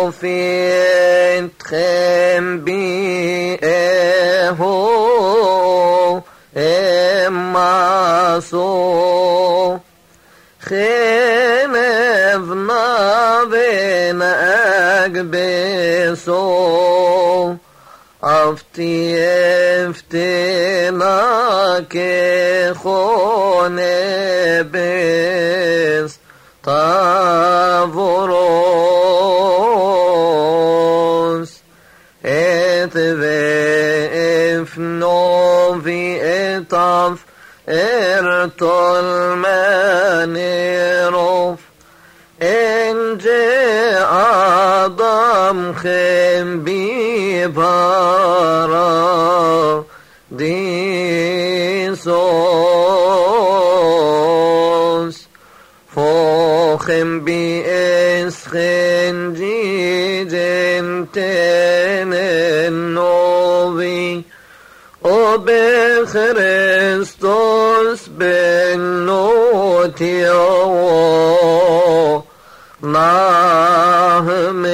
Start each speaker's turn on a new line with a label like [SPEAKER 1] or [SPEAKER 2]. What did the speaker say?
[SPEAKER 1] فتخم بيهو اماسو خنفنا بين أقبسو افتنا كخون بس تافروس اتفنو في اتف ارتل منيروف إن جاء آدم خم ببارا ديسوس فوخم بإسخن جيجن تننوبي وبخريستوس بنوتيو ناهم